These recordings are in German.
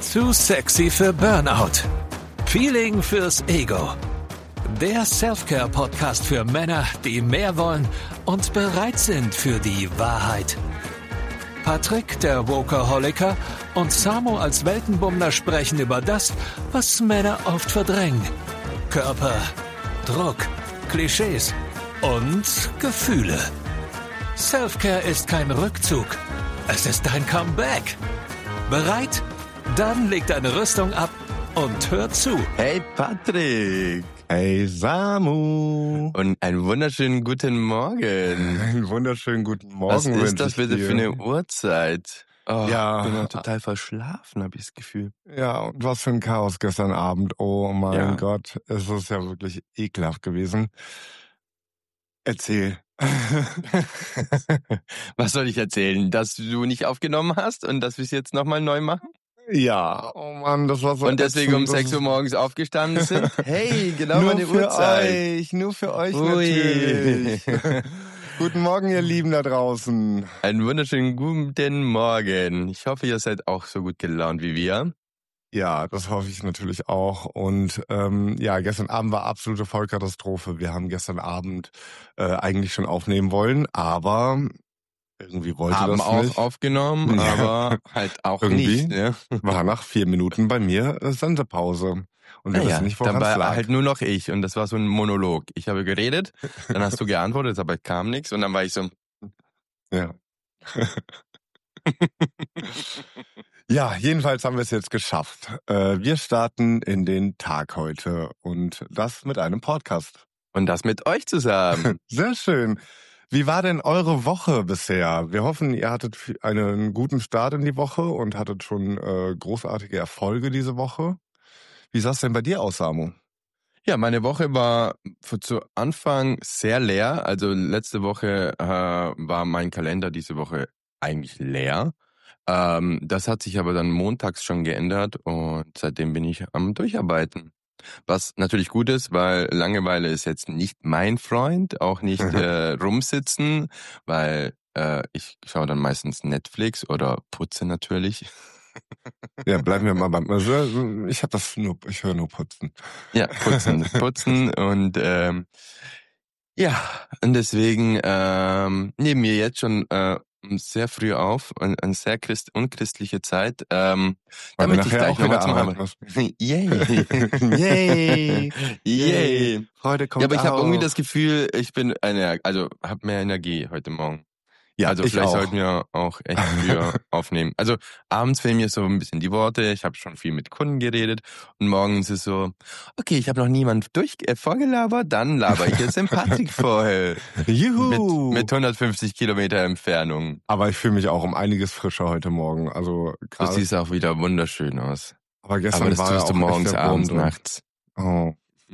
Zu sexy für Burnout. Feeling fürs Ego. Der Self-Care-Podcast für Männer, die mehr wollen und bereit sind für die Wahrheit. Patrick, der Workaholiker, und Samo als Weltenbummler sprechen über das, was Männer oft verdrängen. Körper, Druck, Klischees und Gefühle. Self-Care ist kein Rückzug. Es ist dein Comeback. Bereit? Dann leg deine Rüstung ab und hör zu. Hey Patrick. Hey Samu. Und einen wunderschönen guten Morgen. Einen wunderschönen guten Morgen. Was ist das bitte für eine Uhrzeit? Oh, Ja. Ich bin noch total verschlafen, habe ich das Gefühl. Ja, und was für ein Chaos gestern Abend. Oh mein Ja. Gott, es ist ja wirklich ekelhaft gewesen. Erzähl. Was soll ich erzählen? Dass du nicht aufgenommen hast und dass wir es jetzt nochmal neu machen? Ja, oh Mann, das war so Und deswegen um ätzend. 6 Uhr morgens aufgestanden sind? Hey, genau Nur meine für Uhrzeit. euch, nur für euch Ui. natürlich. Guten Morgen, ihr Lieben da draußen. Einen wunderschönen guten Morgen. Ich hoffe, ihr seid auch so gut gelaunt wie wir. Ja, das hoffe ich natürlich auch. Und ja, gestern Abend war absolute Vollkatastrophe. Wir haben gestern Abend eigentlich schon aufnehmen wollen, aber irgendwie wollte Haben das auch nicht. aufgenommen, Ja. aber halt auch Irgendwie. nicht. Ne? War nach 4 Minuten bei mir Sendepause. Und wir wissen nicht, woran dann es war lag. halt nur noch ich und das war so ein Monolog. Ich habe geredet, dann hast du geantwortet, aber kam nichts und dann war ich so, Ja. Ja, jedenfalls haben wir es jetzt geschafft. Wir starten in den Tag heute und das mit einem Podcast. und das mit euch zusammen. Sehr schön. Wie war denn eure Woche bisher? Wir hoffen, ihr hattet einen guten Start in die Woche und hattet schon großartige Erfolge diese Woche. Wie sah es denn bei dir aus, Samu? Ja, meine Woche war zu Anfang sehr leer. Also letzte Woche war mein Kalender diese Woche eigentlich leer. Das hat sich aber dann montags schon geändert und seitdem bin ich am Durcharbeiten. Was natürlich gut ist, weil Langeweile ist jetzt nicht mein Freund, auch nicht rumsitzen, weil ich schaue dann meistens Netflix oder putze natürlich. Ja, bleiben wir mal beim. Also, ich höre nur Putzen. Ja, putzen und ja, und deswegen nehmen wir jetzt schon sehr früh auf, eine sehr unchristliche Zeit, Weil damit wir ich nachher gleich auch wieder nochmal zum arbeiten Arbeit. müssen. Yay! Yay! Yay! Heute kommt Ja, aber ich habe irgendwie auch. das Gefühl, ich bin habe mehr Energie heute Morgen. Ja, Also ich vielleicht auch. sollten wir auch echt früher aufnehmen. Also abends fehlen mir so ein bisschen die Worte. Ich habe schon viel mit Kunden geredet und morgens ist so, okay, ich habe noch niemand vorgelabert, dann laber ich jetzt den Patrick vorher. Juhu! Mit 150 Kilometer Entfernung. Aber ich fühle mich auch um einiges frischer heute Morgen. Also Du gerade. siehst auch wieder wunderschön aus. Aber gestern Aber das war ja tust du auch morgens, echt der Wurm abends, drin. nachts. Oh.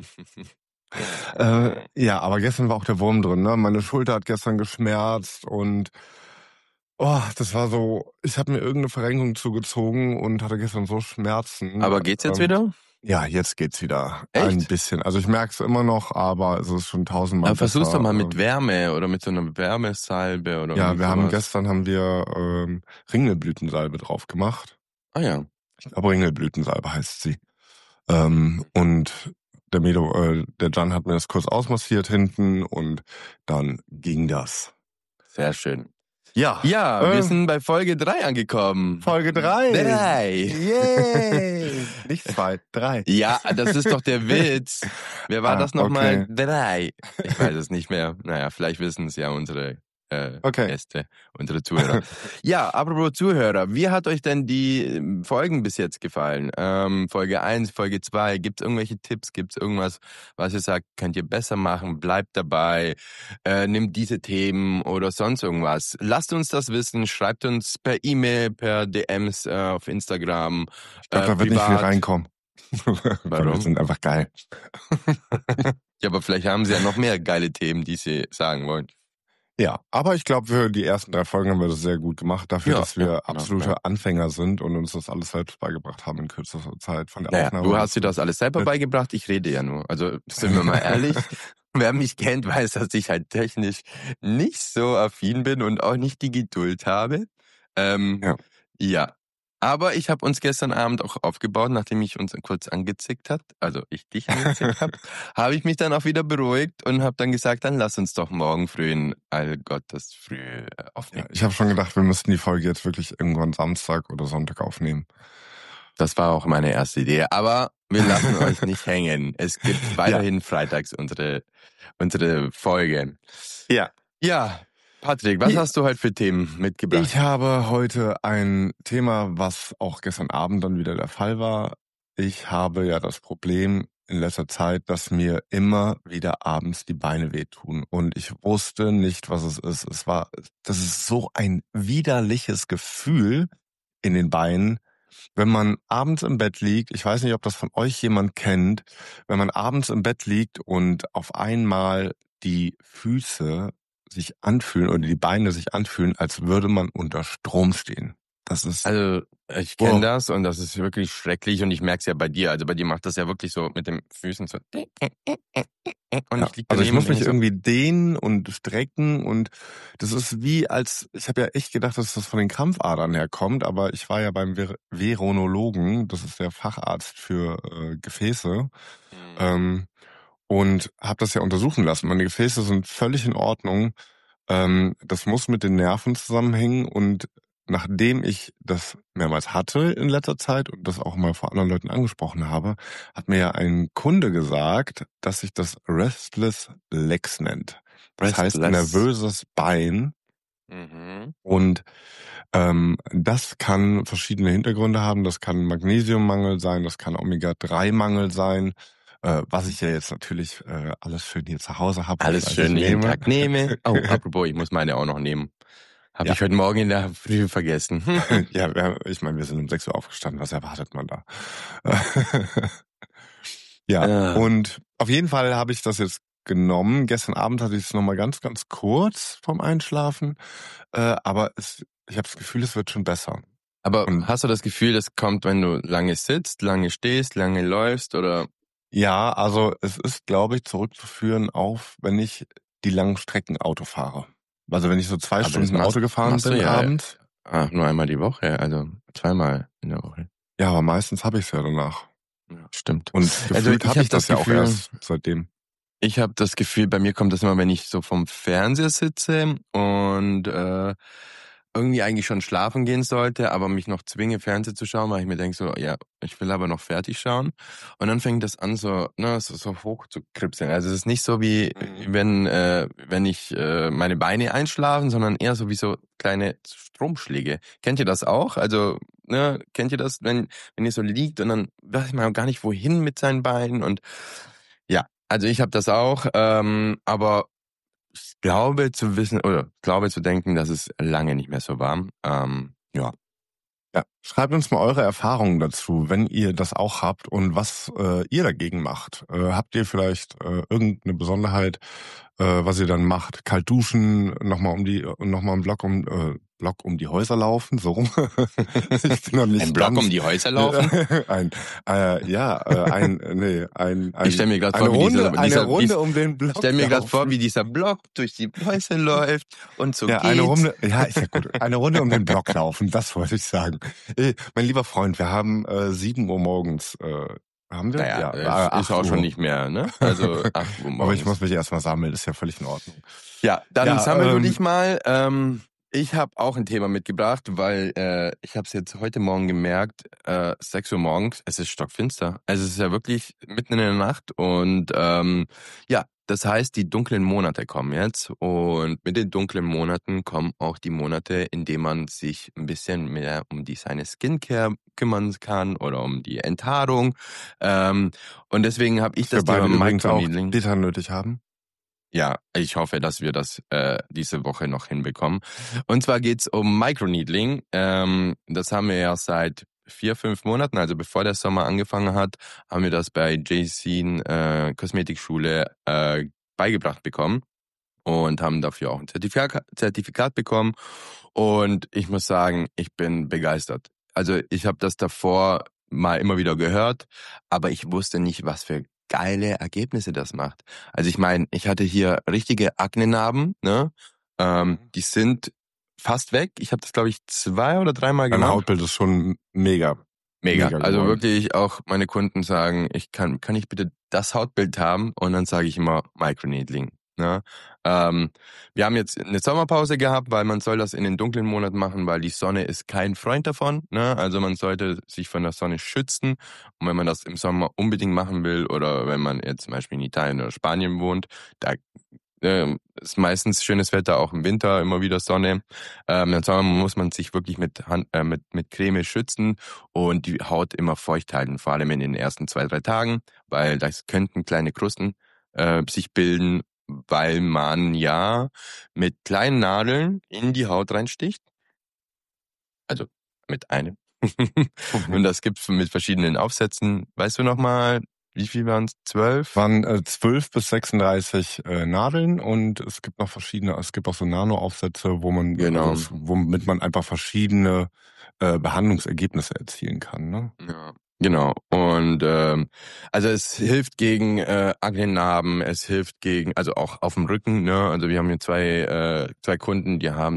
Ja, aber gestern war auch der Wurm drin, ne? Meine Schulter hat gestern geschmerzt und das war so, ich habe mir irgendeine Verrenkung zugezogen und hatte gestern so Schmerzen. Aber geht's jetzt wieder? Ja, jetzt geht's wieder. Echt? Ein bisschen. Also ich merke es immer noch, aber es ist schon 1000-mal Aber versuch's besser. doch mal mit Wärme oder mit so einer Wärmesalbe oder Ja, irgend sowas. gestern haben wir Ringelblütensalbe drauf gemacht. Ah ja. Ich glaube, Ringelblütensalbe heißt sie. Und der Jan hat mir das kurz ausmassiert hinten und dann ging das. Sehr schön. Ja, Ja, wir sind bei Folge 3 angekommen. Folge 3. 3. Yay! Nicht 2, 3. Ja, das ist doch der Witz. Wer war das nochmal? Okay. 3. Ich weiß es nicht mehr. Naja, vielleicht wissen es ja unsere Okay. Gäste, unsere Zuhörer. Ja, apropos Zuhörer, wie hat euch denn die Folgen bis jetzt gefallen? Folge 1, Folge 2, gibt's irgendwelche Tipps? Gibt's irgendwas, was ihr sagt, könnt ihr besser machen? Bleibt dabei, nehmt diese Themen oder sonst irgendwas. Lasst uns das wissen, schreibt uns per E-Mail, per DMs auf Instagram. Ich glaube, da wird nicht viel reinkommen. Weil Warum? wir sind einfach geil. Ja, aber vielleicht haben sie ja noch mehr geile Themen, die sie sagen wollen. Ja, aber ich glaube, für die ersten 3 Folgen haben wir das sehr gut gemacht, dafür, Ja, dass wir ja, absolute ja. Anfänger sind und uns das alles selbst beigebracht haben in kürzester Zeit von der Naja, Aufnahme. du hast dir das alles selber beigebracht, ich rede ja nur. Also sind wir mal ehrlich, wer mich kennt, weiß, dass ich halt technisch nicht so affin bin und auch nicht die Geduld habe. Ja. Aber ich habe uns gestern Abend auch aufgebaut, nachdem ich uns kurz angezickt hat, also ich dich angezickt habe ich mich dann auch wieder beruhigt und habe dann gesagt, dann lass uns doch morgen früh in Allgottes früh aufnehmen. Ja, ich habe schon gedacht, wir müssten die Folge jetzt wirklich irgendwann Samstag oder Sonntag aufnehmen. Das war auch meine erste Idee, aber wir lassen euch nicht hängen. Es gibt weiterhin freitags unsere Folgen. Ja. Ja, Patrick, was hast du heute für Themen mitgebracht? Ich habe heute ein Thema, was auch gestern Abend dann wieder der Fall war. Ich habe ja das Problem in letzter Zeit, dass mir immer wieder abends die Beine wehtun. Und ich wusste nicht, was es ist. Das ist so ein widerliches Gefühl in den Beinen, wenn man abends im Bett liegt. Ich weiß nicht, ob das von euch jemand kennt, wenn man abends im Bett liegt und auf einmal die Füße sich anfühlen oder die Beine sich anfühlen, als würde man unter Strom stehen. Das ist Also ich kenne das und das ist wirklich schrecklich und ich merke es ja bei dir. Also bei dir macht das ja wirklich so mit den Füßen so. Und ja, ich muss mich irgendwie dehnen und strecken und das ist wie als, ich habe ja echt gedacht, dass das von den Krampfadern herkommt, aber ich war ja beim Veronologen, das ist der Facharzt für Gefäße, und habe das ja untersuchen lassen. Meine Gefäße sind völlig in Ordnung. Das muss mit den Nerven zusammenhängen und nachdem ich das mehrmals hatte in letzter Zeit und das auch mal vor anderen Leuten angesprochen habe, hat mir ja ein Kunde gesagt, dass sich das Restless Legs nennt. Das heißt nervöses Bein. Und das kann verschiedene Hintergründe haben. Das kann Magnesiummangel sein, das kann Omega-3-Mangel sein. Was ich ja jetzt natürlich alles schön hier zu Hause habe. Alles schön jeden Tag nehme. Oh, apropos, ich muss meine auch noch nehmen. Habe ich heute Morgen in der Früh vergessen. Ja, ich meine, wir sind um 6 Uhr aufgestanden. Was erwartet man da? Und auf jeden Fall habe ich das jetzt genommen. Gestern Abend hatte ich es nochmal ganz, ganz kurz vorm Einschlafen. Aber ich habe das Gefühl, es wird schon besser. Aber hast du das Gefühl, das kommt, wenn du lange sitzt, lange stehst, lange läufst oder? Ja, also es ist, glaube ich, zurückzuführen auf, wenn ich die langen Strecken Auto fahre. Also wenn ich so 2 Stunden Auto gefahren bin abends. Ach, nur einmal die Woche, also 2-mal in der Woche. Ja, aber meistens habe ich es ja danach. Ja, stimmt. Und gefühlt habe ich das ja auch erst seitdem. Ich habe das Gefühl, bei mir kommt das immer, wenn ich so vom Fernseher sitze und irgendwie eigentlich schon schlafen gehen sollte, aber mich noch zwinge, Fernsehen zu schauen, weil ich mir denke so, ja, ich will aber noch fertig schauen. Und dann fängt das an so hoch zu kripseln. Also es ist nicht so wie wenn ich meine Beine einschlafen, sondern eher so wie so kleine Stromschläge. Kennt ihr das auch? Also kennt ihr das, wenn ihr so liegt und dann weiß man gar nicht wohin mit seinen Beinen und ja, also ich habe das auch, aber ich glaube zu wissen oder glaube zu denken, dass es lange nicht mehr so war. Ja. Schreibt uns mal eure Erfahrungen dazu, wenn ihr das auch habt und was ihr dagegen macht. Habt ihr vielleicht irgendeine Besonderheit, was ihr dann macht? Kalt duschen, nochmal einen Block um die Häuser laufen, so rum. Ich bin noch nicht ein Block um die Häuser laufen? Ich stelle mir gerade vor, wie dieser Block durch die Häuser läuft und so geht's. Eine Runde, ist ja gut. Eine Runde um den Block laufen, das wollte ich sagen. Mein lieber Freund, wir haben 7 Uhr morgens. Haben wir? Naja, ist auch schon nicht mehr, ne? Also 8 Uhr morgens. Aber ich muss mich erstmal sammeln, ist ja völlig in Ordnung. Ja, dann sammel du dich mal. Ich habe auch ein Thema mitgebracht, weil ich habe es jetzt heute Morgen gemerkt, 6 Uhr morgens, es ist stockfinster. Also es ist ja wirklich mitten in der Nacht und das heißt, die dunklen Monate kommen jetzt und mit den dunklen Monaten kommen auch die Monate, in denen man sich ein bisschen mehr um seine Skincare kümmern kann oder um die Enthaarung. Und deswegen habe ich das Thema Microneedling. Liter nötig haben. Ja, ich hoffe, dass wir das diese Woche noch hinbekommen. Und zwar geht's um Microneedling. Das haben wir ja seit 4-5 Monaten, also bevor der Sommer angefangen hat, haben wir das bei JC Kosmetikschule beigebracht bekommen und haben dafür auch ein Zertifikat bekommen. Und ich muss sagen, ich bin begeistert. Also ich habe das davor mal immer wieder gehört, aber ich wusste nicht, was für geile Ergebnisse das macht. Also ich meine, ich hatte hier richtige Aknenarben, ne? Die sind fast weg. Ich habe das, glaube ich, 2 oder 3 Mal Dein gemacht. Hautbild ist schon mega. Mega. Mega Also geworden. wirklich auch meine Kunden sagen, kann ich bitte das Hautbild haben? Und dann sage ich immer Microneedling. Ne? Wir haben jetzt eine Sommerpause gehabt, weil man soll das in den dunklen Monaten machen, weil die Sonne ist kein Freund davon. Ne? Also man sollte sich von der Sonne schützen. Und wenn man das im Sommer unbedingt machen will oder wenn man jetzt zum Beispiel in Italien oder Spanien wohnt, da ist meistens schönes Wetter, auch im Winter immer wieder Sonne. Im Sommer muss man sich wirklich mit Creme schützen und die Haut immer feucht halten, vor allem in den ersten 2, 3 Tagen, weil da könnten kleine Krusten sich bilden, weil man ja mit kleinen Nadeln in die Haut reinsticht. Also mit einem. Und das gibt's mit verschiedenen Aufsätzen. Weißt du nochmal, wie viel waren es? 12? Waren 12 bis 36 Nadeln und es gibt noch verschiedene, es gibt auch so Nano-Aufsätze, Genau. womit man einfach verschiedene Behandlungsergebnisse erzielen kann. Ne? Ja, genau. Und also es hilft gegen Aknenarben, es hilft gegen, also auch auf dem Rücken, ne? Also wir haben hier zwei Kunden, die haben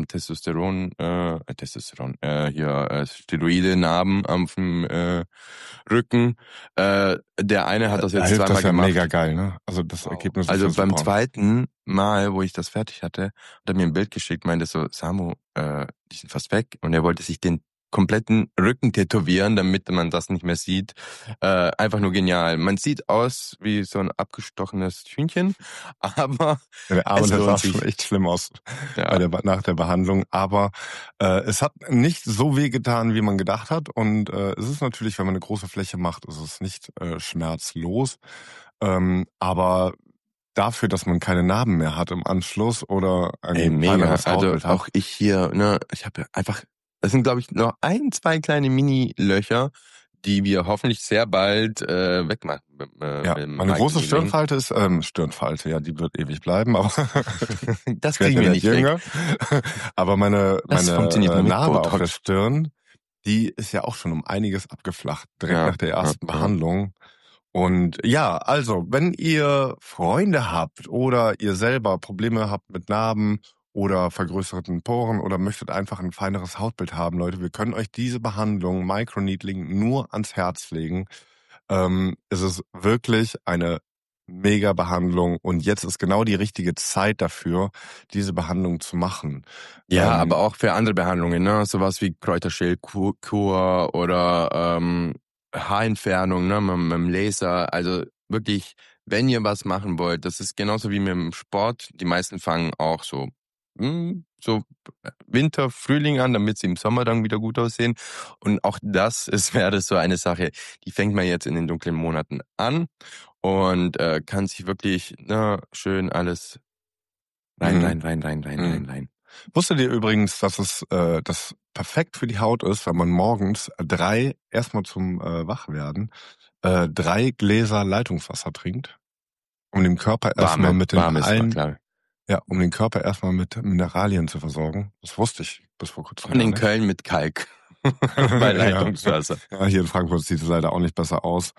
Steroide-Narben auf dem Rücken. Der eine hat das Da jetzt hilft 2-mal das ja gemacht. mega geil, ne? Also das Ergebnis ist Also ja beim super. 2. Mal, wo ich das fertig hatte, hat er mir ein Bild geschickt, meinte so, Samu, die sind fast weg. Und er wollte sich den kompletten Rücken tätowieren, damit man das nicht mehr sieht. Einfach nur genial. Man sieht aus wie so ein abgestochenes Hühnchen, aber Der Arme, es der sah lohnt sich. schon echt schlimm aus Ja. nach der Behandlung. Aber es hat nicht so weh getan, wie man gedacht hat. Und es ist natürlich, wenn man eine große Fläche macht, ist es nicht schmerzlos. Aber dafür, dass man keine Narben mehr hat im Anschluss oder ein Mega. kleineres Also Hautbild hat. auch ich hier, ne, ich habe ja einfach, das sind glaube ich noch 1, 2 kleine Mini-Löcher, die wir hoffentlich sehr bald wegmachen. Ja, meine große Stirnfalte ist, Stirnfalte, ja, die wird ewig bleiben, aber Das kriegen wir nicht jünger. Aber meine funktioniert nur mit Narbe auf Botox. der Stirn, die ist ja auch schon um einiges abgeflacht, direkt Ja, nach der ersten ja. Behandlung. Und ja, also, wenn ihr Freunde habt oder ihr selber Probleme habt mit Narben oder vergrößerten Poren oder möchtet einfach ein feineres Hautbild haben, Leute, wir können euch diese Behandlung Microneedling nur ans Herz legen. Es ist wirklich eine mega Behandlung und jetzt ist genau die richtige Zeit dafür, diese Behandlung zu machen. Ja, aber auch für andere Behandlungen, ne? Sowas wie Kräuterschildkur oder Haarentfernung, ne? Mit dem Laser. Also wirklich, wenn ihr was machen wollt, das ist genauso wie mit dem Sport. Die meisten fangen auch so Winter, Frühling an, damit sie im Sommer dann wieder gut aussehen. Und auch wäre so eine Sache, die fängt man jetzt in den dunklen Monaten an und kann sich wirklich schön alles rein. Wusstet ihr übrigens, dass es das perfekt für die Haut ist, wenn man morgens erstmal zum Wachwerden 3 Gläser Leitungswasser trinkt, um den Körper erstmal mit um den Körper erstmal mit Mineralien zu versorgen. Das wusste ich bis vor kurzem. Und in Köln mit Kalk. Bei Leitungswasser. Ja, hier in Frankfurt sieht es leider auch nicht besser aus.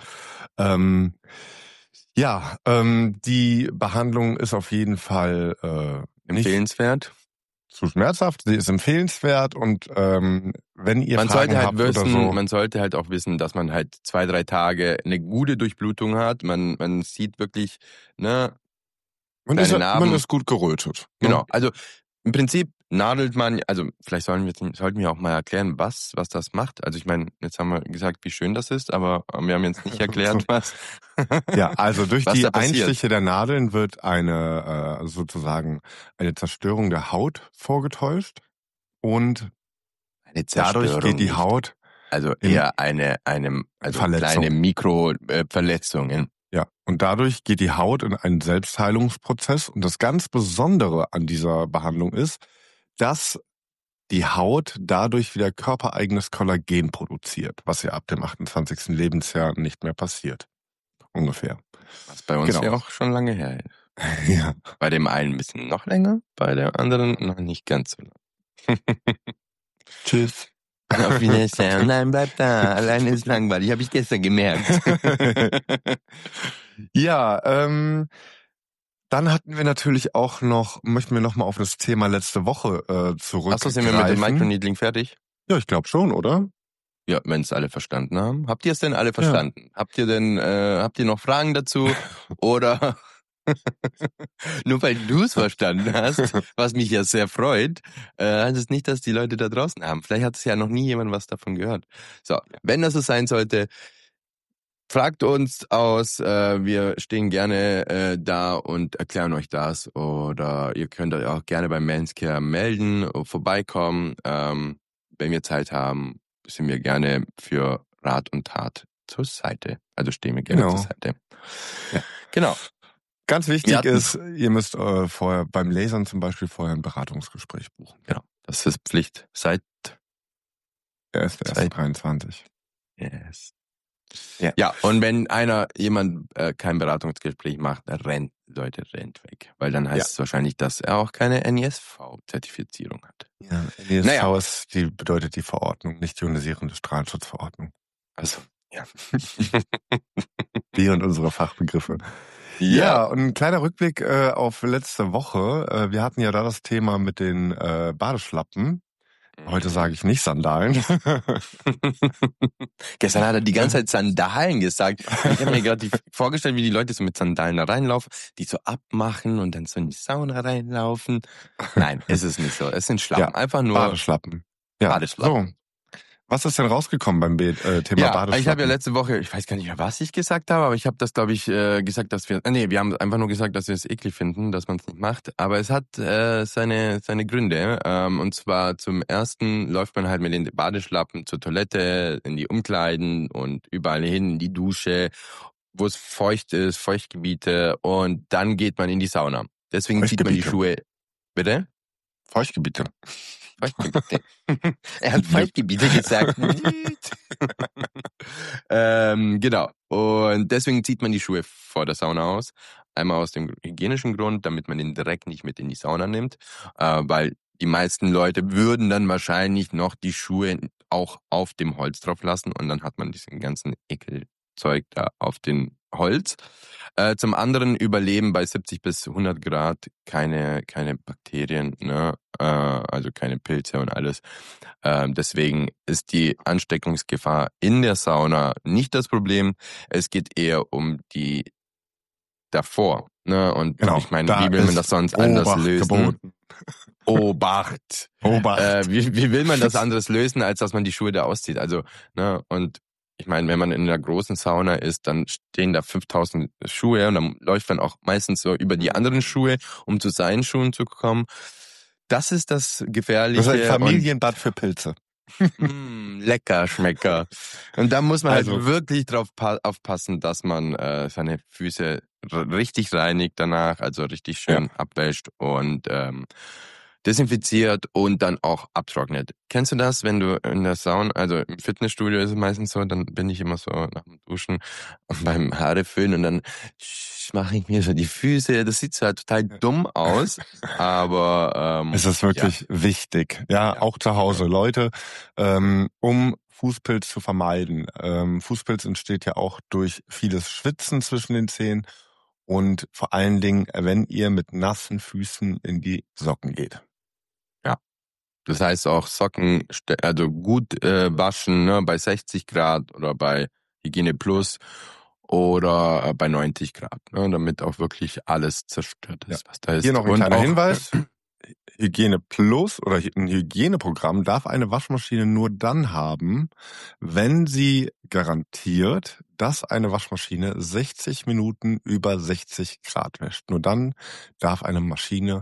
Die Behandlung ist auf jeden Fall empfehlenswert. Zu schmerzhaft, sie ist empfehlenswert und wenn ihr Fragen habt oder so. Man sollte halt auch wissen, dass man halt 2, 3 Tage eine gute Durchblutung hat. Man sieht wirklich, ne, man ist gut gerötet. Genau, also im Prinzip nadelt man, also vielleicht sollten wir auch mal erklären, was das macht. Also ich meine, jetzt haben wir gesagt, wie schön das ist, aber wir haben jetzt nicht erklärt, was. Ja, also durch was die Einstiche der Nadeln wird sozusagen eine Zerstörung der Haut vorgetäuscht und dadurch geht die Haut also eher eine kleine Mikroverletzungen. Ja, und dadurch geht die Haut in einen Selbstheilungsprozess. Und das ganz Besondere an dieser Behandlung ist, dass die Haut dadurch wieder körpereigenes Kollagen produziert, was ja ab dem 28. Lebensjahr nicht mehr passiert. Ungefähr. Was bei uns ja auch schon lange her ist. Ja. Bei dem einen ein bisschen noch länger, bei der anderen noch nicht ganz so lang. Tschüss. Auf Wiedersehen. Nein, bleib da. Alleine ist langweilig. Habe ich gestern gemerkt. Ja, Dann hatten wir natürlich auch möchten wir noch mal auf das Thema letzte Woche zurückgreifen. Achso, sind wir mit dem Microneedling fertig? Ja, ich glaube schon, oder? Ja, wenn es alle verstanden haben. Habt ihr es denn alle verstanden? Habt ihr noch Fragen dazu? Oder nur weil du es verstanden hast, was mich ja sehr freut, heißt es nicht, dass die Leute da draußen haben. Vielleicht hat es ja noch nie jemand was davon gehört. So, wenn das so sein sollte, fragt uns aus, wir stehen gerne da und erklären euch das. Oder ihr könnt euch auch gerne beim Manscare melden, vorbeikommen. Wenn wir Zeit haben, sind wir gerne für Rat und Tat zur Seite. Also stehen wir gerne zur Seite. Ja. Genau. Ganz wichtig ist, ihr müsst vorher beim Lasern zum Beispiel vorher ein Beratungsgespräch buchen. Genau, das ist Pflicht. Seit 23. Yes. Ja, und wenn jemand kein Beratungsgespräch macht, rennt weg. Weil dann heißt es wahrscheinlich, dass er auch keine NISV-Zertifizierung hat. Ja, NISV bedeutet die Verordnung, nicht die ionisierende Strahlenschutzverordnung. Also, ja. Wir und unsere Fachbegriffe. Ja, und ein kleiner Rückblick auf letzte Woche. Wir hatten ja da das Thema mit den Badeschlappen. Heute sage ich nicht Sandalen. Gestern hat er die ganze Zeit Sandalen gesagt. Ich habe mir gerade vorgestellt, wie die Leute so mit Sandalen da reinlaufen, die so abmachen und dann so in die Sauna reinlaufen. Nein, es ist nicht so. Es sind Schlappen. Einfach nur Badeschlappen. Ja. Badeschlappen. So. Was ist denn rausgekommen beim Thema Badeschlappen? Ich habe ja letzte Woche, ich weiß gar nicht mehr, was ich gesagt habe, aber ich habe das, glaube ich, gesagt, dass wir haben einfach nur gesagt, dass wir es eklig finden, dass man es nicht macht. Aber es hat seine Gründe. Und zwar zum ersten läuft man halt mit den Badeschlappen zur Toilette, in die Umkleiden und überall hin, in die Dusche, wo es feucht ist, Feuchtgebiete. Und dann geht man in die Sauna. Deswegen zieht man die Schuhe. Bitte? Feuchtgebiete. Er hat Feuchtgebiete gesagt. Genau. Und deswegen zieht man die Schuhe vor der Sauna aus. Einmal aus dem hygienischen Grund, damit man den Dreck nicht mit in die Sauna nimmt. Weil die meisten Leute würden dann wahrscheinlich noch die Schuhe auch auf dem Holz drauf lassen und dann hat man diesen ganzen Ekelzeug da auf dem Holz. Zum anderen überleben bei 70 bis 100 Grad keine Bakterien, ne? Also keine Pilze und alles. Deswegen ist die Ansteckungsgefahr in der Sauna nicht das Problem. Es geht eher um die davor. Ne? Und genau, ich meine, wie will man das sonst anders lösen? Geboten. Obacht. Wie will man das anderes lösen, als dass man die Schuhe da auszieht? Also, ne? Und ich meine, wenn man in einer großen Sauna ist, dann stehen da 5000 Schuhe und dann läuft man auch meistens so über die anderen Schuhe, um zu seinen Schuhen zu kommen. Das ist das Gefährliche. Das ist ein Familienbad für Pilze. Lecker, Schmecker. Und da muss man halt wirklich drauf aufpassen, dass man seine Füße richtig reinigt danach, also richtig schön abwäscht und desinfiziert und dann auch abtrocknet. Kennst du das, wenn du in der Sauna, also im Fitnessstudio ist es meistens so, dann bin ich immer so nach dem Duschen und beim Haare föhnen und dann mache ich mir so die Füße. Das sieht zwar total dumm aus, aber es ist wirklich wichtig. Ja, auch zu Hause. Leute, um Fußpilz zu vermeiden. Fußpilz entsteht ja auch durch vieles Schwitzen zwischen den Zehen und vor allen Dingen, wenn ihr mit nassen Füßen in die Socken geht. Das heißt auch Socken, also gut waschen, ne, bei 60 Grad oder bei Hygiene Plus oder bei 90 Grad, ne, damit auch wirklich alles zerstört ist, was da ist. Hier noch ein kleiner Hinweis. Hygiene Plus oder ein Hygieneprogramm darf eine Waschmaschine nur dann haben, wenn sie garantiert, dass eine Waschmaschine 60 Minuten über 60 Grad wäscht. Nur dann darf eine Maschine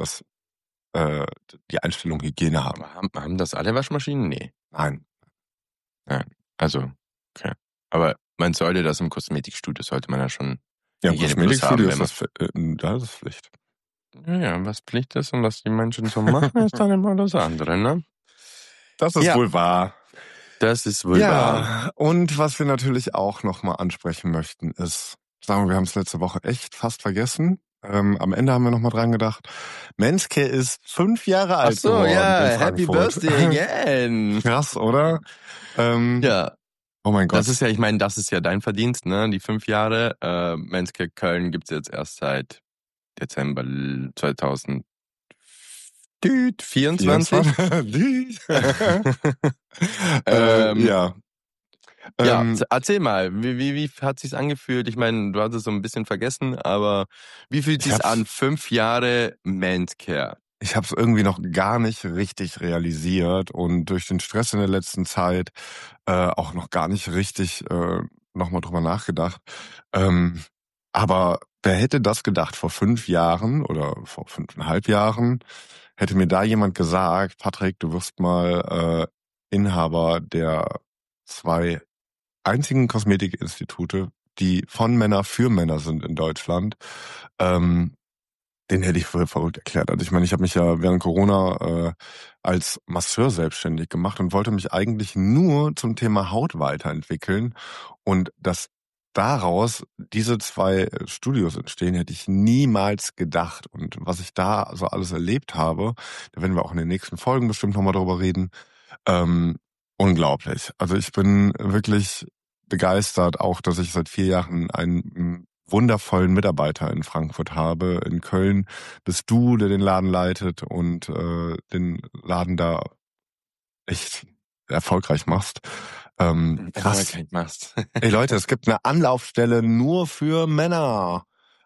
die Einstellung Hygiene haben. Haben das alle Waschmaschinen? Nee. Nein. Also, okay. Aber man sollte das im Kosmetikstudio, sollte man ja schon Kosmetikstudio ist das ist Pflicht. Ja, was Pflicht ist und was die Menschen so machen, ist dann immer das andere, ne? Das ist wohl wahr. Das ist wohl wahr. Und was wir natürlich auch nochmal ansprechen möchten, ist, sagen wir haben es letzte Woche echt fast vergessen. Am Ende haben wir nochmal dran gedacht. Manscare ist 5 Jahre alt geworden. Happy Birthday again. Krass, oder? Ja. Oh mein Gott. Das ist ja dein Verdienst, ne? Die 5 Jahre. Manscare Köln gibt's jetzt erst seit Dezember 2024. Ja. Erzähl mal, wie hat sich's angefühlt? Ich meine, du hast es so ein bisschen vergessen, aber wie fühlt sich's an? 5 Jahre Manscare. Ich habe es irgendwie noch gar nicht richtig realisiert und durch den Stress in der letzten Zeit auch noch gar nicht richtig nochmal drüber nachgedacht. Aber wer hätte das gedacht vor 5 Jahren oder vor 5,5 Jahren, hätte mir da jemand gesagt, Patrick, du wirst mal Inhaber der 2 einzigen Kosmetikinstitute, die von Männer für Männer sind in Deutschland. Den hätte ich für verrückt erklärt. Also ich meine, ich habe mich ja während Corona als Masseur selbstständig gemacht und wollte mich eigentlich nur zum Thema Haut weiterentwickeln. Und dass daraus diese 2 Studios entstehen, hätte ich niemals gedacht. Und was ich da so alles erlebt habe, da werden wir auch in den nächsten Folgen bestimmt nochmal drüber reden, unglaublich. Also ich bin wirklich begeistert, auch dass ich seit 4 Jahren einen wundervollen Mitarbeiter in Frankfurt habe. In Köln bist du, der den Laden leitet und den Laden da echt erfolgreich machst. Krass. Erfolgreich machst. Ey Leute, es gibt eine Anlaufstelle nur für Männer.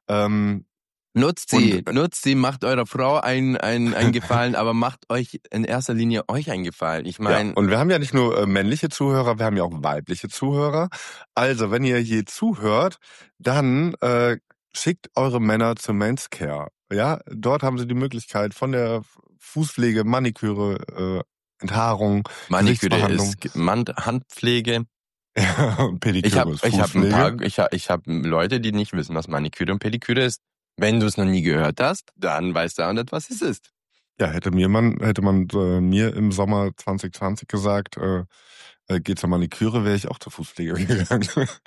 Nutzt sie, macht eurer Frau einen Gefallen, aber macht euch in erster Linie euch einen Gefallen. Ich meine, ja, und wir haben ja nicht nur männliche Zuhörer, wir haben ja auch weibliche Zuhörer. Also, wenn ihr hier zuhört, dann schickt eure Männer zu Manscare. Ja, dort haben sie die Möglichkeit von der Fußpflege, Maniküre, Enthaarung, Maniküre ist Handpflege. Ja, und Pediküre ist Fußpflege. Ich hab Leute, die nicht wissen, was Maniküre und Pediküre ist. Wenn du es noch nie gehört hast, dann weißt du auch nicht, was es ist. Ja, hätte man mir im Sommer 2020 gesagt, geh zur Maniküre, wäre ich auch zur Fußpflege gegangen.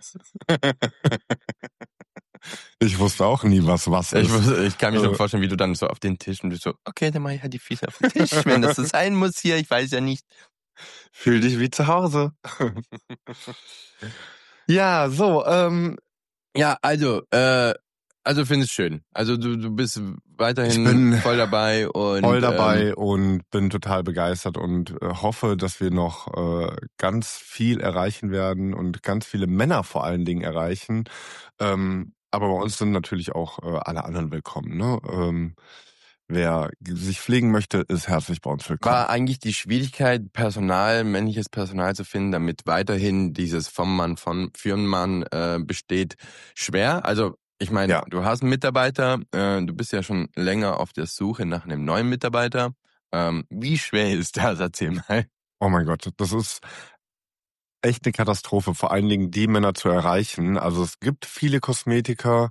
Ich wusste auch nie, was ist. Ich kann mir schon vorstellen, wie du dann so auf den Tisch und du so, okay, dann mach ich halt die Füße auf den Tisch, wenn das so sein muss hier, ich weiß ja nicht. Fühl dich wie zu Hause. Ja, so, ja, also finde ich schön. Also du bist weiterhin voll dabei und bin total begeistert und hoffe, dass wir noch ganz viel erreichen werden und ganz viele Männer vor allen Dingen erreichen. Aber bei uns sind natürlich auch alle anderen willkommen. Ne? Wer sich pflegen möchte, ist herzlich bei uns willkommen. War eigentlich die Schwierigkeit, männliches Personal zu finden, damit weiterhin dieses vom Mann für einen Mann besteht, schwer? Also ich meine, ja. Du hast einen Mitarbeiter, du bist ja schon länger auf der Suche nach einem neuen Mitarbeiter. Wie schwer ist das? Erzähl mal. Oh mein Gott, das ist echt eine Katastrophe, vor allen Dingen die Männer zu erreichen. Also es gibt viele Kosmetiker,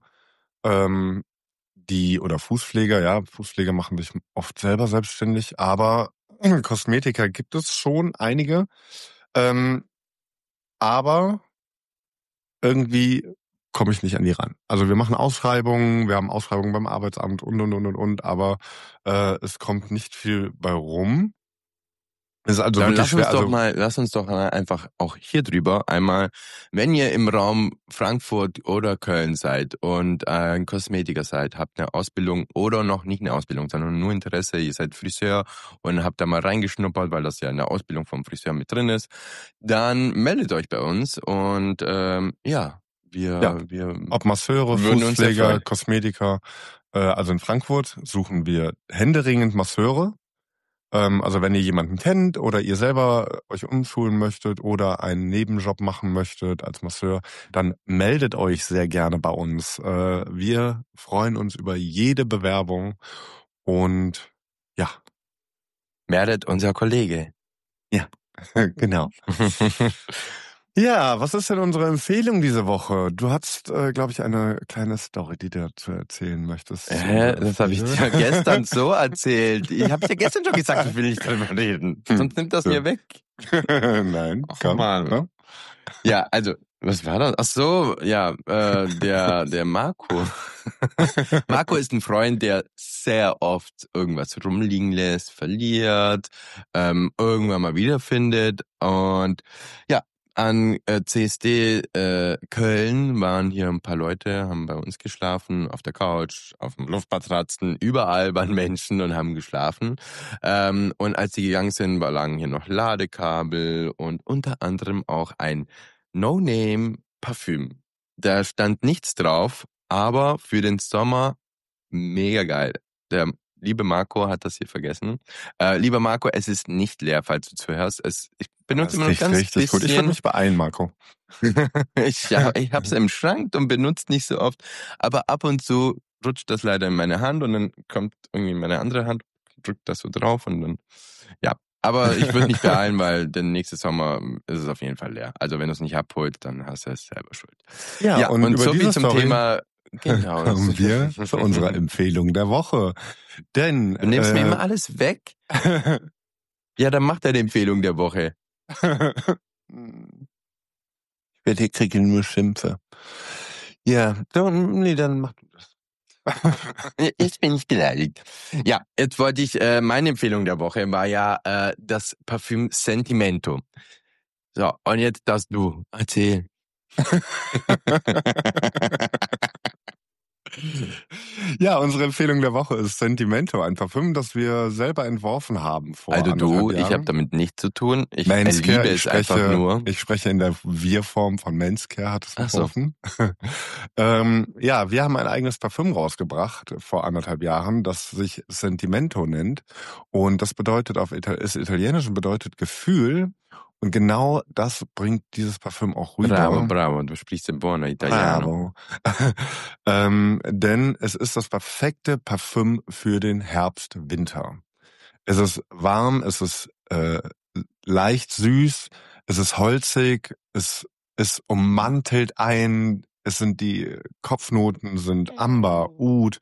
oder Fußpfleger, ja, Fußpfleger machen sich oft selber selbstständig, aber Kosmetiker gibt es schon einige. Aber irgendwie komme ich nicht an die ran. Also wir machen Ausschreibungen, wir haben Ausschreibungen beim Arbeitsamt und, aber es kommt nicht viel bei rum. Das ist also dann wirklich schwer. Lass uns doch mal einfach auch hier drüber einmal, wenn ihr im Raum Frankfurt oder Köln seid und ein Kosmetiker seid, habt eine Ausbildung oder noch nicht eine Ausbildung, sondern nur Interesse, ihr seid Friseur und habt da mal reingeschnuppert, weil das ja in der Ausbildung vom Friseur mit drin ist, dann meldet euch bei uns und wir ob Masseure, Fußpfleger, Kosmetiker, also in Frankfurt suchen wir händeringend Masseure. Also wenn ihr jemanden kennt oder ihr selber euch umschulen möchtet oder einen Nebenjob machen möchtet als Masseur, dann meldet euch sehr gerne bei uns. Wir freuen uns über jede Bewerbung und ja. Werdet unser Kollege. Ja, genau. Ja, was ist denn unsere Empfehlung diese Woche? Du hast, glaube ich, eine kleine Story, die du dazu erzählen möchtest. Das habe ich dir gestern so erzählt. Ich habe dir gestern schon gesagt, ich will nicht drüber reden. Sonst nimmt das mir weg. Nein, komm mal. Ne? Ja, also, was war das? Ach so, ja, der Marco. Marco ist ein Freund, der sehr oft irgendwas rumliegen lässt, verliert, irgendwann mal wiederfindet und ja, an CSD Köln waren hier ein paar Leute, haben bei uns geschlafen, auf der Couch, auf dem Luftmatratzen, überall waren Menschen und haben geschlafen. Und als sie gegangen sind, lagen hier noch Ladekabel und unter anderem auch ein No-Name-Parfüm. Da stand nichts drauf, aber für den Sommer mega geil. Der liebe Marco hat das hier vergessen. Lieber Marco, es ist nicht leer, falls du zuhörst. Ich benutze immer noch ganz richtig bisschen. gut. Ich würde mich beeilen, Marco. ich hab's im Schrank und benutze nicht so oft, aber ab und zu rutscht das leider in meine Hand und dann kommt irgendwie meine andere Hand, drückt das so drauf und dann, ja. Aber ich würde mich beeilen, weil der nächste Sommer ist es auf jeden Fall leer. Also wenn du es nicht abholst, dann hast du es selber schuld. Ja, und über so diese viel zum Story Thema. Genau. Kommen wir zu unserer Empfehlung der Woche. Denn du nimmst mir immer alles weg? Ja, dann mach deine Empfehlung der Woche. Ich werde hier kriegen nur Schimpfe. Ja, nee, dann mach du das. Jetzt bin ich beleidigt. Ja, jetzt wollte ich, meine Empfehlung der Woche war ja das Parfüm Sentimento. So, und jetzt darfst du erzählen. Ja, unsere Empfehlung der Woche ist Sentimento, ein Parfüm, das wir selber entworfen haben vor Also anderthalb ich Jahren. habe damit nichts zu tun. Ich Manscare, liebe es einfach nur. Ich spreche in der Wir-Form von Manscare, hat es Ach so. entworfen. Ja, wir haben ein eigenes Parfüm rausgebracht vor anderthalb Jahren, das sich Sentimento nennt. Und das bedeutet ist italienisch und bedeutet Gefühl. Und genau das bringt dieses Parfüm auch rüber. Bravo, du sprichst in buono Italiano. Bravo. Denn es ist das perfekte Parfüm für den Herbst-Winter. Es ist warm, es ist leicht süß, es ist holzig, es ummantelt ein, die Kopfnoten sind Amber, Oud,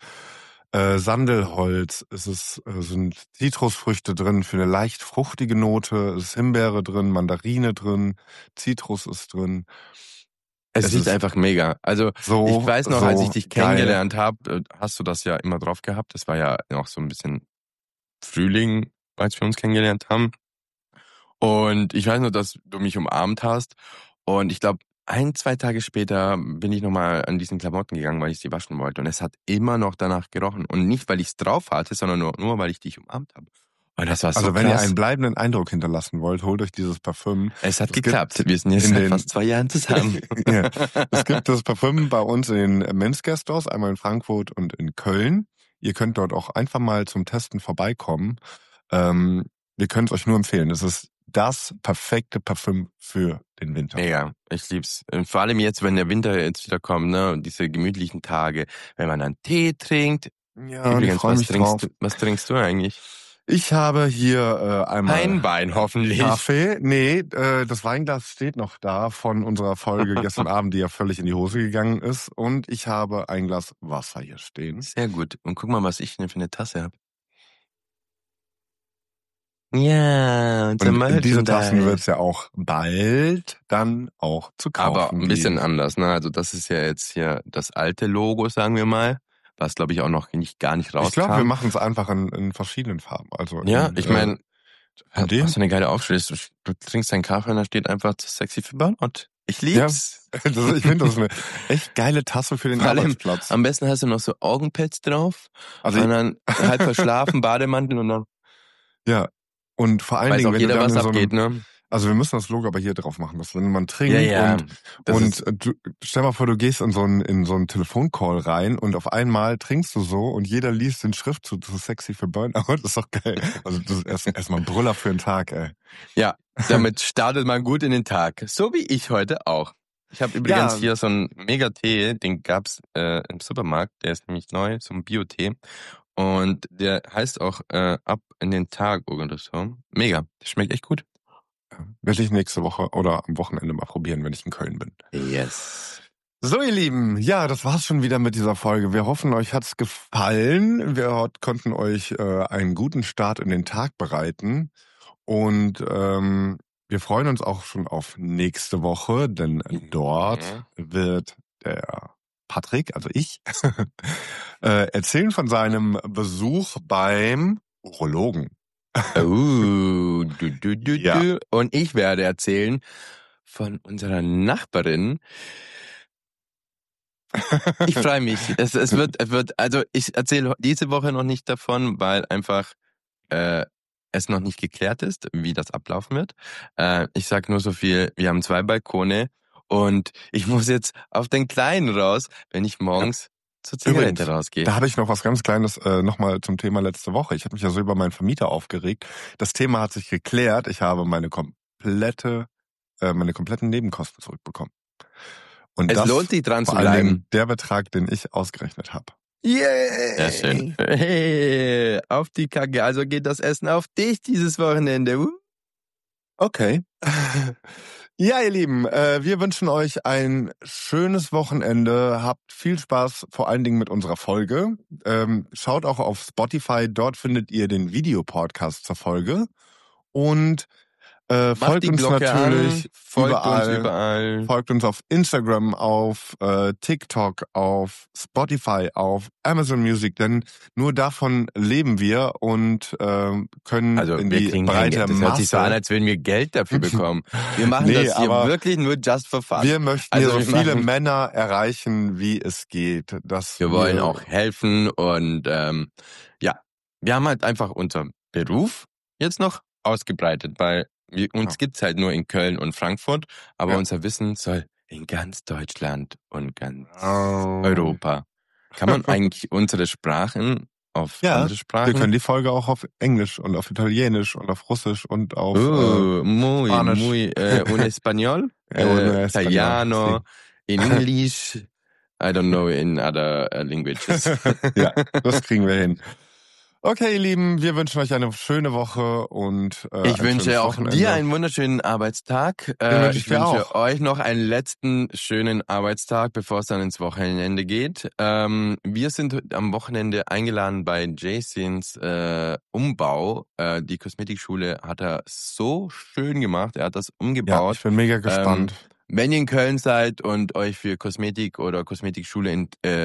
Sandelholz, sind Zitrusfrüchte drin für eine leicht fruchtige Note, es ist Himbeere drin, Mandarine drin, Zitrus ist drin. Es riecht einfach mega. Also ich weiß noch, als ich dich kennengelernt habe, hast du das ja immer drauf gehabt. Das war ja noch so ein bisschen Frühling, als wir uns kennengelernt haben. Und ich weiß nur, dass du mich umarmt hast. Und ich glaube, 1-2 Tage später bin ich nochmal an diesen Klamotten gegangen, weil ich sie waschen wollte. Und es hat immer noch danach gerochen. Und nicht, weil ich es drauf hatte, sondern nur weil ich dich umarmt habe. Und das war so Also wenn krass. ihr einen bleibenden Eindruck hinterlassen wollt, holt euch dieses Parfüm. Es hat geklappt. Wir sind jetzt seit fast 2 Jahren zusammen. Ja. Es gibt das Parfüm bei uns in den Manscare Stores, einmal in Frankfurt und in Köln. Ihr könnt dort auch einfach mal zum Testen vorbeikommen. Wir können es euch nur empfehlen. Es ist das perfekte Parfüm für den Winter. Ja, ich lieb's. Und vor allem jetzt, wenn der Winter jetzt wieder kommt, ne, und diese gemütlichen Tage, wenn man dann Tee trinkt. Ja, Übrigens, ich freue mich drauf. Was trinkst du eigentlich? Ich habe hier einmal Ein Wein hoffentlich. Kaffee. Nee, das Weinglas steht noch da von unserer Folge gestern Abend, die ja völlig in die Hose gegangen ist. Und ich habe ein Glas Wasser hier stehen. Sehr gut. Und guck mal, was ich denn für eine Tasse habe. Ja, und in diese Tassen wird es ja auch bald dann auch zu kaufen. Aber ein bisschen anders, ne? Also das ist ja jetzt hier das alte Logo, sagen wir mal, was glaube ich auch noch gar nicht rauskam. Ich glaube, wir machen es einfach in verschiedenen Farben. Also ja, ich meine, was für eine geile Aufschrift. Du trinkst deinen Kaffee und da steht einfach sexy für Burnout. Ich lieb's. Ja, ich finde das eine echt geile Tasse für den Arbeitsplatz. Am besten hast du noch so Augenpads drauf, also und dann halb verschlafen, Bademantel und dann. Ja. Und vor allen Dingen, wenn jeder was abgeht, ne? Also wir müssen das Logo aber hier drauf machen, dass wenn man trinkt und du, stell mal vor, du gehst in so einen Telefoncall rein und auf einmal trinkst du so und jeder liest den Schriftzug zu sexy für Burnout, das ist doch geil. Also das ist erstmal ein Brüller für den Tag, ey. Ja, damit startet man gut in den Tag. So wie ich heute auch. Ich habe übrigens hier so einen Mega-Tee, den gab's im Supermarkt, der ist nämlich neu, so ein Bio-Tee. Und der heißt auch ab in den Tag oder so. Mega, der schmeckt echt gut. Werde ich nächste Woche oder am Wochenende mal probieren, wenn ich in Köln bin. Yes. So, ihr Lieben, ja, das war's schon wieder mit dieser Folge. Wir hoffen, euch hat's gefallen. Wir konnten euch einen guten Start in den Tag bereiten. Und wir freuen uns auch schon auf nächste Woche, denn dort wird der Patrick, also ich, erzählen von seinem Besuch beim Urologen. Ja. Und ich werde erzählen von unserer Nachbarin. Ich freue mich. Es wird, also ich erzähle diese Woche noch nicht davon, weil einfach es noch nicht geklärt ist, wie das ablaufen wird. Ich sag nur so viel, wir haben 2 Balkone und ich muss jetzt auf den kleinen raus, wenn ich morgens zur Zigarette rausgehe. Da habe ich noch was ganz Kleines nochmal zum Thema letzte Woche. Ich habe mich ja so über meinen Vermieter aufgeregt. Das Thema hat sich geklärt. Ich habe meine kompletten Nebenkosten zurückbekommen. Und Es das lohnt sich dran zu vor allen Dingen bleiben. der Betrag, den ich ausgerechnet habe. Yeah. Sehr schön. Hey, auf die Kacke. Also geht das Essen auf dich dieses Wochenende. Okay. Ja, ihr Lieben, wir wünschen euch ein schönes Wochenende. Habt viel Spaß, vor allen Dingen mit unserer Folge. Schaut auch auf Spotify, dort findet ihr den Videopodcast zur Folge. Und folgt die uns Glocke natürlich an, folgt überall. uns überall. Folgt uns auf Instagram, auf TikTok, auf Spotify, auf Amazon Music, denn nur davon leben wir und können Also in wir die kriegen breite Geld. Das Masse. hört sich so an, als würden wir Geld dafür bekommen. Wir machen das hier aber wirklich nur just for fun. wir möchten Also hier so wir viele machen- Männer erreichen, wie es geht. Dass Wir wollen auch helfen und ja, wir haben halt einfach unseren Beruf jetzt noch ausgebreitet, weil uns gibt's halt nur in Köln und Frankfurt, aber unser Wissen soll in ganz Deutschland und ganz Europa. Kann man eigentlich unsere Sprachen auf andere Sprachen? Wir können die Folge auch auf Englisch und auf Italienisch und auf Russisch und auf muy, Spanisch. muy, un español, español, Italiano, in English, I don't know, in other languages. Ja, das kriegen wir hin. Okay, ihr Lieben, wir wünschen euch eine schöne Woche und ich ein wünsche schönes auch Wochenende. dir einen wunderschönen Arbeitstag. wünsche ich Ich dir wünsche auch. euch noch einen letzten schönen Arbeitstag, bevor es dann ins Wochenende geht. Wir sind am Wochenende eingeladen bei Jasons Umbau. Die Kosmetikschule hat er so schön gemacht. Er hat das Ja, umgebaut. ich bin mega gespannt. Wenn ihr in Köln seid und euch für Kosmetik oder Kosmetikschule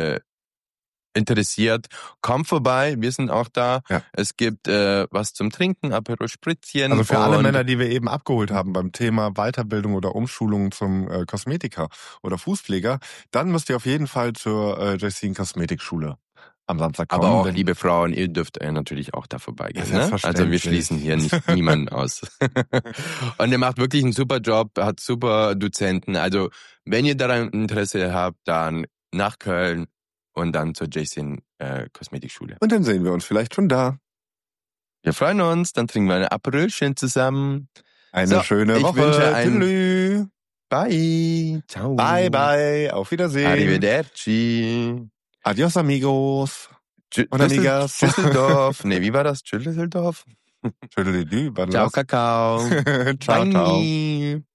interessiert, kommt vorbei, wir sind auch da. Ja. Es gibt was zum Trinken, Aperol Spritzchen. Also für alle und Männer, die wir eben abgeholt haben beim Thema Weiterbildung oder Umschulung zum Kosmetiker oder Fußpfleger, dann müsst ihr auf jeden Fall zur Jason Kosmetikschule am Samstag kommen. Aber auch, denn- liebe Frauen, ihr dürft natürlich auch da vorbeigehen. Ja, Ne? selbstverständlich. Also wir schließen hier nicht niemanden aus. Und er macht wirklich einen super Job, hat super Dozenten. Also wenn ihr daran Interesse habt, dann nach Köln und dann zur Jason Kosmetikschule. Und dann sehen wir uns vielleicht schon da. Wir freuen uns, dann trinken wir ein Aperolchen zusammen. Eine So, schöne ich Woche. wünsche ein- Tschüss. Bye. Ciao. Bye, bye. Auf Wiedersehen. Arrivederci. Adios, amigos. Und amigas. Düsseldorf. Nee, wie war das? Düsseldorf? Tschüdelidü, Ciao, Kakao. Ciao, ciao. Bye.